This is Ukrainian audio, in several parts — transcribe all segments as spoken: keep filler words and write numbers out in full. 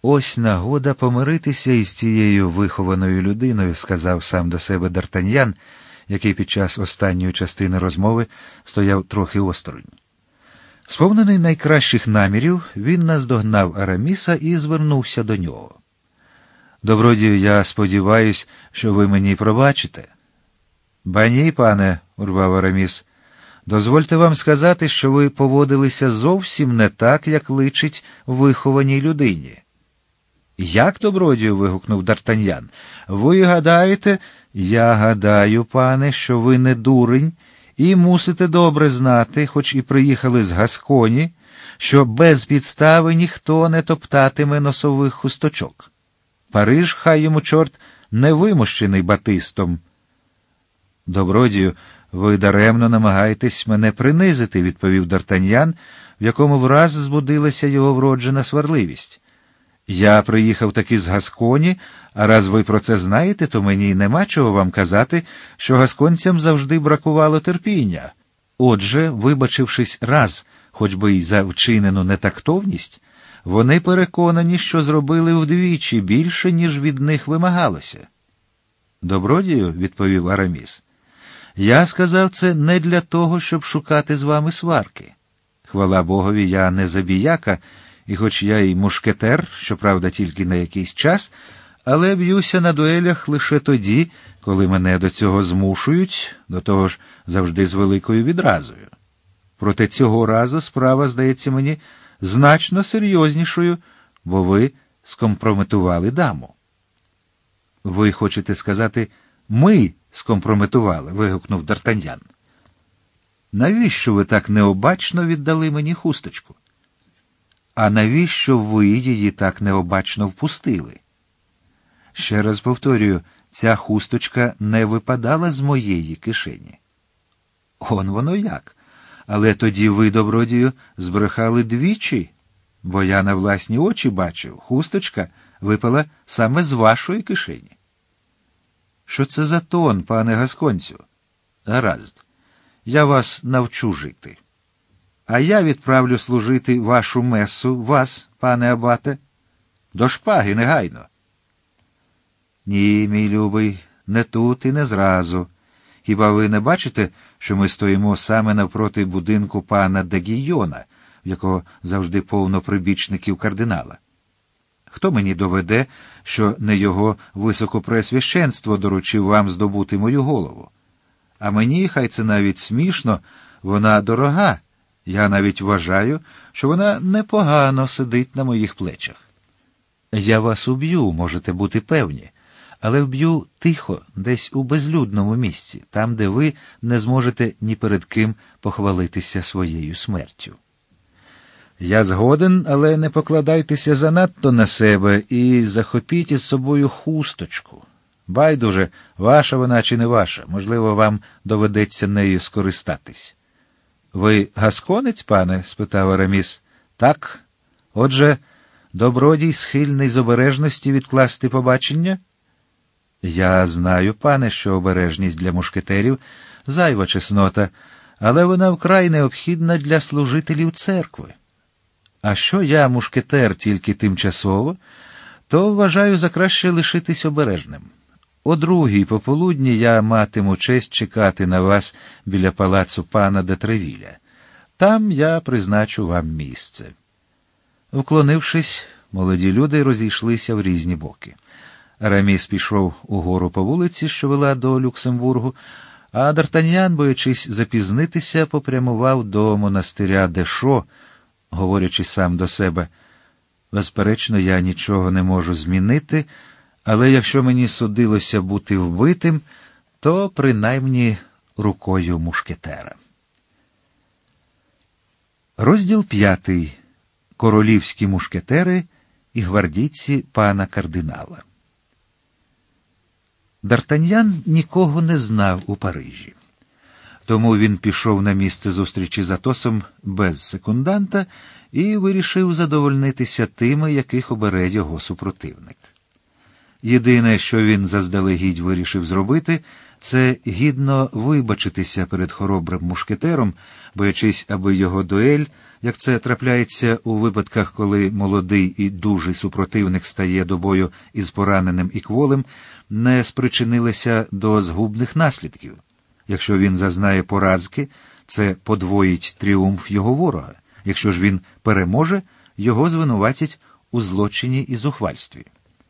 «Ось нагода помиритися із цією вихованою людиною», – сказав сам до себе Д'Артаньян, який під час останньої частини розмови стояв трохи осторонь. Сповнений найкращих намірів, він наздогнав Араміса і звернувся до нього. «Добродію, я сподіваюсь, що ви мені пробачите». «Ба ні, пане», – урвав Араміс, – «дозвольте вам сказати, що ви поводилися зовсім не так, як личить вихованій людині». «Як, добродію?» – вигукнув Д'Артаньян. «Ви гадаєте?» «Я гадаю, пане, що ви не дурень, і мусите добре знати, хоч і приїхали з Гасконі, що без підстави ніхто не топтатиме носових хусточок. Париж, хай йому чорт, не вимощений Батистом». «Добродію, ви даремно намагаєтесь мене принизити», – відповів Д'Артаньян, в якому враз збудилася його вроджена сварливість. «Я приїхав таки з Гасконі, а раз ви про це знаєте, то мені нема чого вам казати, що гасконцям завжди бракувало терпіння. Отже, вибачившись раз, хоч би й за вчинену нетактовність, вони переконані, що зробили вдвічі більше, ніж від них вимагалося». «Добродію», – відповів Араміс, – «я сказав це не для того, щоб шукати з вами сварки. Хвала Богові, я не забіяка, і хоч я й мушкетер, щоправда, тільки на якийсь час, але б'юся на дуелях лише тоді, коли мене до цього змушують, до того ж завжди з великою відразою. Проте цього разу справа, здається мені, значно серйознішою, бо ви скомпрометували даму». «Ви хочете сказати, ми скомпрометували?» – вигукнув Д'Артаньян. «Навіщо ви так необачно віддали мені хусточку? А навіщо ви її так необачно впустили? Ще раз повторюю, ця хусточка не випадала з моєї кишені». «Он воно як? Але тоді ви, добродію, збрехали двічі, бо я на власні очі бачив, хусточка випала саме з вашої кишені». «Що це за тон, пане гасконцю?» «Гаразд, я вас навчу жити. А я відправлю служити вашу месу, вас, пане абате, до шпаги негайно». «Ні, мій любий, не тут і не зразу. Хіба ви не бачите, що ми стоїмо саме навпроти будинку пана де Гійона, в якого завжди повно прибічників кардинала? Хто мені доведе, що не його високопреосвященство доручив вам здобути мою голову? А мені, хай це навіть смішно, вона дорога. Я навіть вважаю, що вона непогано сидить на моїх плечах. Я вас уб'ю, можете бути певні, але вб'ю тихо, десь у безлюдному місці, там, де ви не зможете ні перед ким похвалитися своєю смертю». «Я згоден, але не покладайтеся занадто на себе і захопіть із собою хусточку. Байдуже, ваша вона чи не ваша, можливо, вам доведеться нею скористатись». «Ви гасконець, пане?» – спитав Араміс. «Так. Отже, добродій схильний з обережності відкласти побачення?» «Я знаю, пане, що обережність для мушкетерів – зайва чеснота, але вона вкрай необхідна для служителів церкви. А що я, мушкетер, тільки тимчасово, то вважаю за краще лишитись обережним. О другій пополудні я матиму честь чекати на вас біля палацу пана де Тревіля. Там я призначу вам місце». Вклонившись, молоді люди розійшлися в різні боки. Араміс пішов угору по вулиці, що вела до Люксембургу, а Д'Артаньян, боячись запізнитися, попрямував до монастиря Дешо, говорячи сам до себе: «Безперечно, я нічого не можу змінити, але якщо мені судилося бути вбитим, то принаймні рукою мушкетера». Розділ п'ятий. Королівські мушкетери і гвардійці пана кардинала. Д'Артаньян нікого не знав у Парижі. Тому він пішов на місце зустрічі з Атосом без секунданта і вирішив задовольнитися тими, яких обере його супротивник. Єдине, що він заздалегідь вирішив зробити, це гідно вибачитися перед хоробрим мушкетером, боячись, аби його дуель, як це трапляється у випадках, коли молодий і дужий супротивник стає до бою із пораненим і кволим, не спричинилася до згубних наслідків. Якщо він зазнає поразки, це подвоїть тріумф його ворога. Якщо ж він переможе, його звинуватять у злочині і зухвальстві.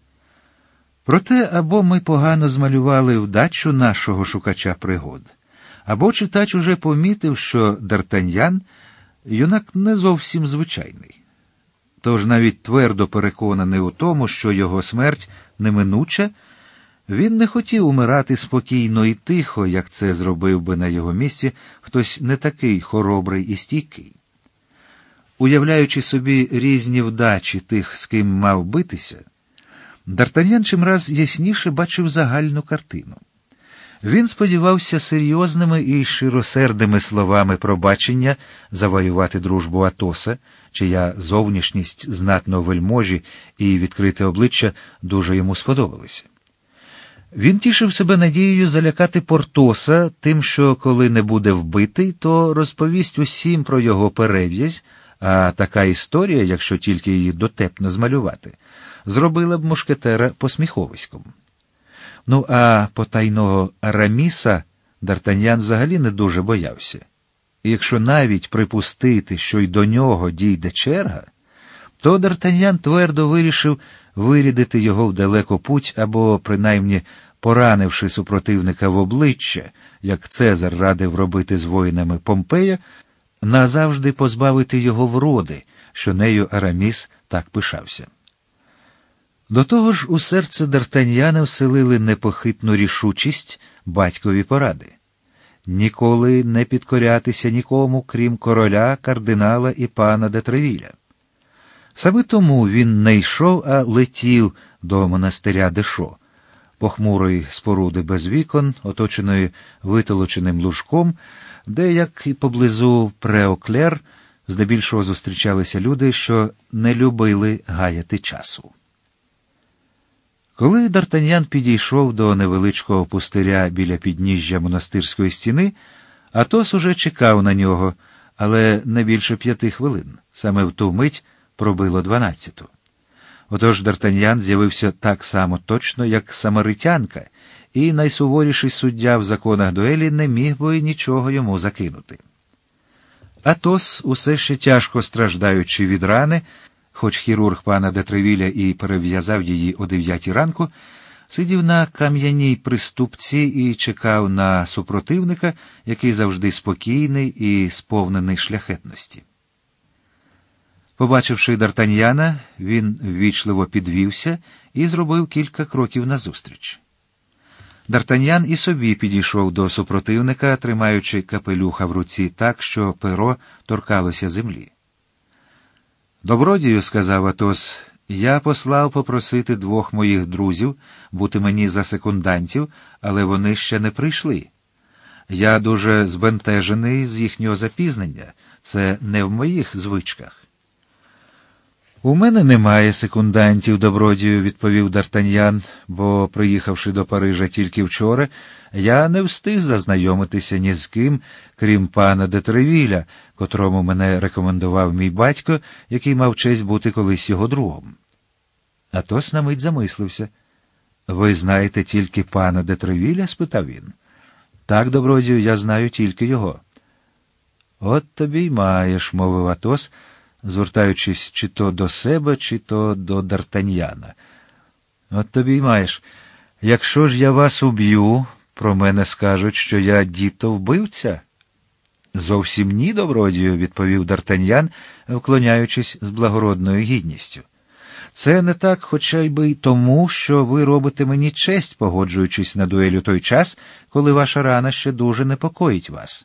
Проте або ми погано змалювали вдачу нашого шукача пригод, або читач уже помітив, що Д'Артаньян – юнак не зовсім звичайний. Тож навіть твердо переконаний у тому, що його смерть неминуча, він не хотів умирати спокійно і тихо, як це зробив би на його місці хтось не такий хоробрий і стійкий. Уявляючи собі різні вдачі тих, з ким мав битися, Д'Артаньян чимраз ясніше бачив загальну картину. Він сподівався серйозними і щиросердими словами пробачення завоювати дружбу Атоса, чия зовнішність знатного вельможі і відкрите обличчя дуже йому сподобалися. Він тішив себе надією залякати Портоса тим, що коли не буде вбитий, то розповість усім про його перев'язь, а така історія, якщо тільки її дотепно змалювати, зробила б мушкетера посміховиськом. Ну, а потайного Араміса Д'Артаньян взагалі не дуже боявся. І якщо навіть припустити, що й до нього дійде черга, то Д'Артаньян твердо вирішив вирядити його в далеко путь або, принаймні, поранивши супротивника в обличчя, як Цезар радив робити з воїнами Помпея, назавжди позбавити його вроди, що нею Араміс так пишався. До того ж у серце Д'Артаньяна вселили непохитну рішучість батькові поради. Ніколи не підкорятися нікому, крім короля, кардинала і пана де Тревіля. Саме тому він не йшов, а летів до монастиря Дешо, похмурої споруди без вікон, оточеної витолоченим лужком, де, як і поблизу Преоклер, здебільшого зустрічалися люди, що не любили гаяти часу. Коли Д'Артаньян підійшов до невеличкого пустиря біля підніжжя монастирської стіни, Атос уже чекав на нього, але не більше п'яти хвилин. Саме в ту мить пробило дванадцяту. Отож Д'Артаньян з'явився так само точно, як самаритянка, і найсуворіший суддя в законах дуелі не міг би нічого йому закинути. Атос, усе ще тяжко страждаючи від рани, хоч хірург пана де Тревіля і перев'язав її о дев'ятій ранку, сидів на кам'яній приступці і чекав на супротивника, який завжди спокійний і сповнений шляхетності. Побачивши Д'Артаньяна, він ввічливо підвівся і зробив кілька кроків назустріч. Д'Артаньян і собі підійшов до супротивника, тримаючи капелюха в руці так, що перо торкалося землі. «Добродію, — сказав Атос, — я послав попросити двох моїх друзів бути мені за секундантів, але вони ще не прийшли. Я дуже збентежений з їхнього запізнення. Це не в моїх звичках». «У мене немає секундантів, добродію, — відповів Д'Артаньян, — бо, приїхавши до Парижа тільки вчора, я не встиг зазнайомитися ні з ким, крім пана де Тревіля, котрому мене рекомендував мій батько, який мав честь бути колись його другом». Атос на мить замислився. «Ви знаєте тільки пана де Тревіля?» — спитав він. «Так, добродію, я знаю тільки його». «От тобі й маєш», — мовив Атос, звертаючись чи то до себе, чи то до Д'Артаньяна. «От тобі й маєш. Якщо ж я вас уб'ю, про мене скажуть, що я діто-вбивця?» «Зовсім ні, добродію», — відповів Д'Артаньян, вклоняючись з благородною гідністю. «Це не так, хоча й би й тому, що ви робите мені честь, погоджуючись на дуель у той час, коли ваша рана ще дуже непокоїть вас».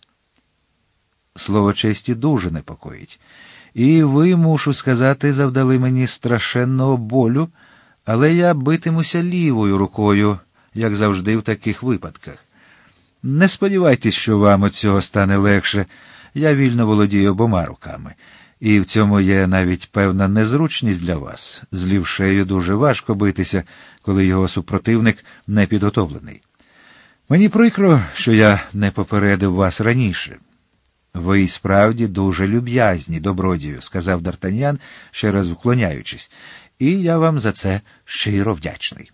«Слово честі дуже непокоїть. І ви, мушу сказати, завдали мені страшенного болю, але я битимуся лівою рукою, як завжди в таких випадках. Не сподівайтесь, що вам від цього стане легше. Я вільно володію обома руками. І в цьому є навіть певна незручність для вас. З лівшею дуже важко битися, коли його супротивник не підготовлений. Мені прикро, що я не попередив вас раніше. Ви й справді дуже люб'язні, добродію, сказав Д'Артаньян, ще раз вклоняючись, і я вам за це щиро вдячний.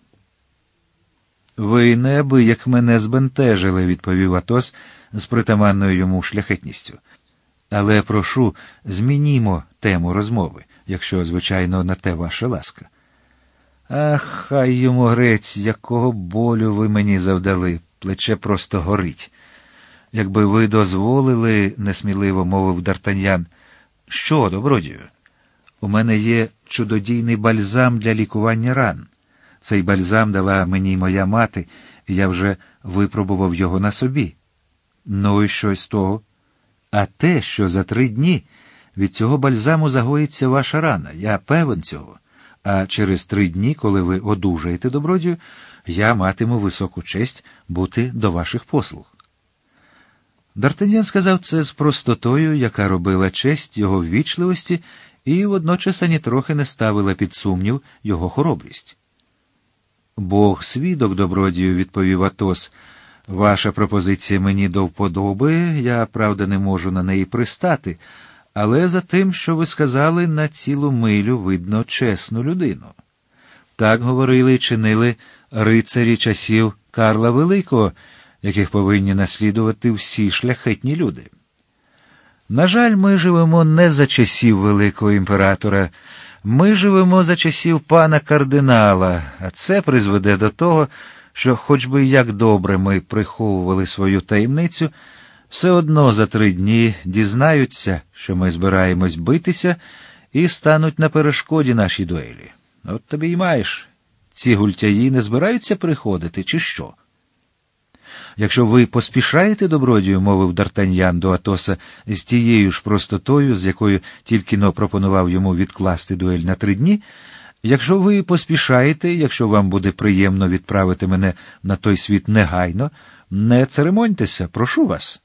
Ви неабияк мене збентежили, відповів Атос з притаманною йому шляхетністю. Але прошу, змінімо тему розмови, якщо, звичайно, на те ваша ласка. Ах, хай йому грець, якого болю ви мені завдали, плече просто горить. Якби ви дозволили, несміливо мовив Д'Артаньян. Що, добродію? У мене є чудодійний бальзам для лікування ран. Цей бальзам дала мені моя мати, і я вже випробував його на собі. Ну і що з того? А те, що за три дні від цього бальзаму загоїться ваша рана, я певен цього. А через три дні, коли ви одужаєте, добродію, я матиму високу честь бути до ваших послуг. Д'Артаньян сказав це з простотою, яка робила честь його ввічливості і водночас ані трохи не ставила під сумнів його хоробрість. «Бог свідок, добродію», – відповів Атос. «Ваша пропозиція мені до вподоби, я, правда, не можу на неї пристати, але за тим, що ви сказали, на цілу милю видно чесну людину. Так говорили і чинили рицарі часів Карла Великого, яких повинні наслідувати всі шляхетні люди. На жаль, ми живемо не за часів великого імператора, ми живемо за часів пана кардинала, а це призведе до того, що хоч би як добре ми приховували свою таємницю, все одно за три дні дізнаються, що ми збираємось битися, і стануть на перешкоді нашій дуелі. От тобі й маєш. Ці гультяї не збираються приходити, чи що? Якщо ви поспішаєте, добродію, мовив Д'Артаньян до Атоса з тією ж простотою, з якою тільки-но пропонував йому відкласти дуель на три дні, якщо ви поспішаєте, якщо вам буде приємно відправити мене на той світ негайно, не церемоньтеся, прошу вас.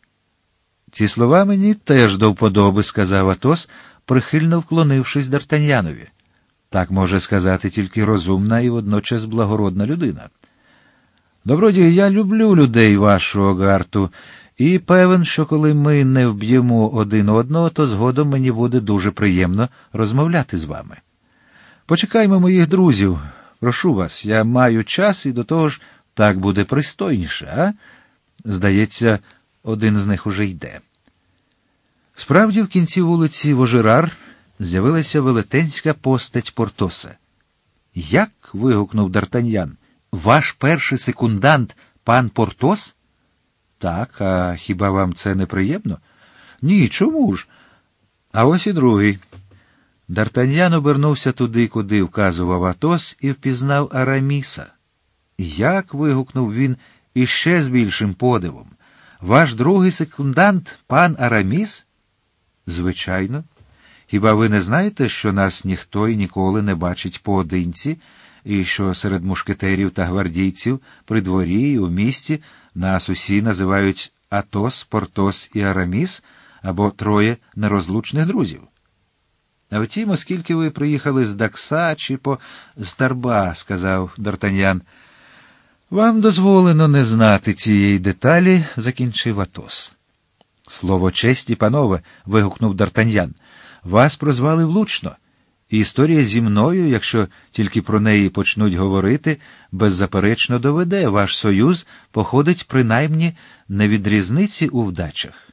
Ці слова мені теж до вподоби, сказав Атос, прихильно вклонившись Д'Артаньянові. Так може сказати тільки розумна і водночас благородна людина. Добродію, я люблю людей вашого гарту, і певен, що коли ми не вб'ємо один одного, то згодом мені буде дуже приємно розмовляти з вами. Почекаймо моїх друзів. Прошу вас, я маю час, і до того ж так буде пристойніше, а? Здається, один з них уже йде. Справді, в кінці вулиці Вожерар з'явилася велетенська постать Портоса. «Як?» – вигукнув Д'Артаньян. «Ваш перший секундант – пан Портос?» «Так, а хіба вам це неприємно?» «Ні, чому ж?» «А ось і другий». Д'Артаньян обернувся туди, куди вказував Атос, і впізнав Араміса. «Як?» – вигукнув він іще з більшим подивом. «Ваш другий секундант – пан Араміс?» «Звичайно. Хіба ви не знаєте, що нас ніхто і ніколи не бачить поодинці, і що серед мушкетерів та гвардійців при дворі і у місті нас усі називають Атос, Портос і Араміс, або троє нерозлучних друзів? А втім, оскільки ви приїхали з Дакса чи по з Тарба, сказав Д'Артаньян, вам дозволено не знати цієї деталі, закінчив Атос. Слово честі, панове, вигукнув Д'Артаньян, вас прозвали влучно. І історія зі мною, якщо тільки про неї почнуть говорити, беззаперечно доведе, ваш союз походить принаймні не від різниці у вдачах.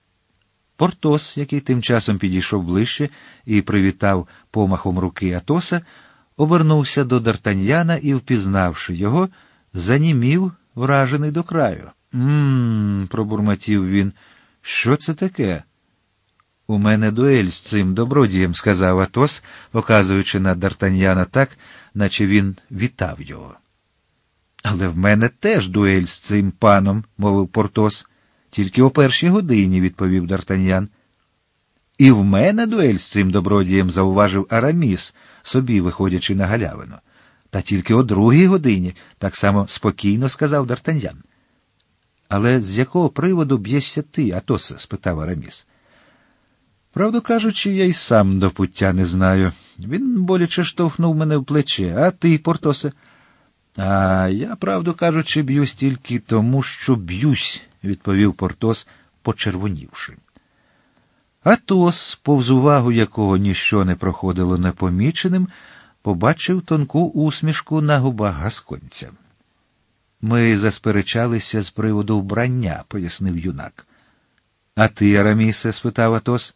Портос, який тим часом підійшов ближче і привітав помахом руки Атоса, обернувся до Д'Артаньяна і, впізнавши його, занімів, вражений до краю. «М-м-м», – пробурмотів він, – «що це таке?» «У мене дуель з цим добродієм», – сказав Атос, показуючи на Д'Артаньяна так, наче він вітав його. «Але в мене теж дуель з цим паном», – мовив Портос. «Тільки о першій годині», – відповів Д'Артаньян. «І в мене дуель з цим добродієм», – зауважив Араміс, собі виходячи на галявину. «Та тільки о другій годині», – так само спокійно сказав Д'Артаньян. «Але з якого приводу б'єшся ти, Атосе?» – спитав Араміс. «Правду кажучи, я й сам до пуття не знаю. Він боляче штовхнув мене в плече. А ти, Портосе?» А я, правду кажучи, б'юсь тільки тому, що б'юсь, відповів Портос, почервонівши. Атос, повз увагу якого ніщо не проходило непоміченим, побачив тонку усмішку на губах гасконця. Ми засперечалися з приводу вбрання, пояснив юнак. А ти, Арамісе? Спитав Атос.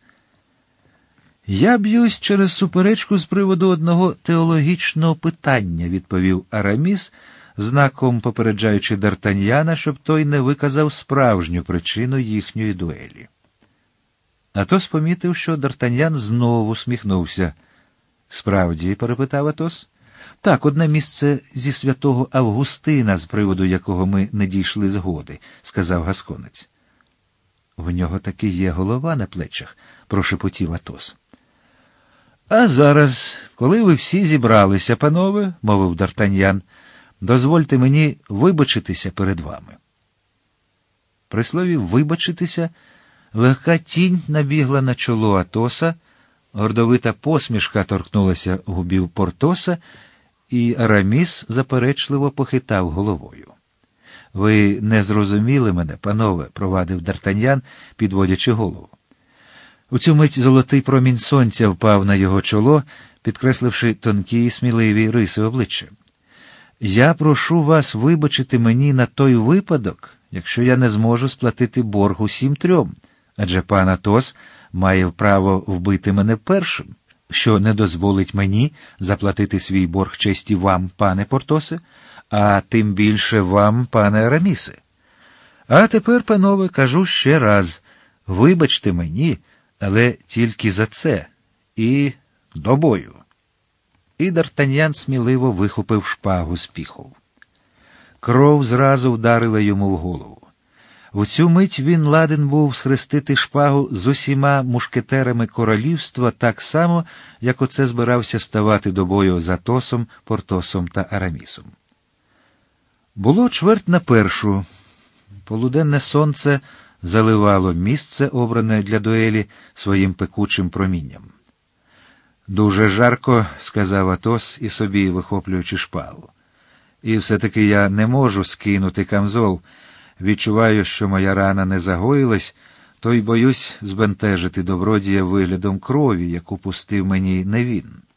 Я б'юсь через суперечку з приводу одного теологічного питання, відповів Араміс, знаком попереджаючи Д'Артаньяна, щоб той не виказав справжню причину їхньої дуелі. Атос помітив, що Д'Артаньян знову усміхнувся. Справді, перепитав Атос. Так, одне місце зі святого Августина, з приводу якого ми не дійшли згоди, сказав гасконець. В нього таки є голова на плечах, прошепотів Атос. А зараз, коли ви всі зібралися, панове, мовив Д'Артаньян, дозвольте мені вибачитися перед вами. При слові «вибачитися» легка тінь набігла на чоло Атоса, гордовита посмішка торкнулася губів Портоса, і Араміс заперечливо похитав головою. «Ви не зрозуміли мене, панове», – провадив Д'Артаньян, підводячи голову. У цю мить золотий промінь сонця впав на його чоло, підкресливши тонкі і сміливі риси обличчя. «Я прошу вас вибачити мені на той випадок, якщо я не зможу сплатити борг усім трьом, адже пан Атос має право вбити мене першим, що не дозволить мені заплатити свій борг честі вам, пане Портосе, а тим більше вам, пане Арамісе. А тепер, панове, кажу ще раз, вибачте мені, але тільки за це, і до бою». І Д'Артаньян сміливо вихопив шпагу з піхов. Кров зразу вдарила йому в голову. В цю мить він ладен був схрестити шпагу з усіма мушкетерами королівства так само, як оце збирався ставати до бою з Атосом, Портосом та Арамісом. Було чверть на першу. Полуденне сонце заливало місце, обране для дуелі, своїм пекучим промінням. «Дуже жарко», – сказав Атос, і собі вихоплюючи шпагу. «І все-таки я не можу скинути камзол. Відчуваю, що моя рана не загоїлась, то й боюсь збентежити добродія виглядом крові, яку пустив мені не він».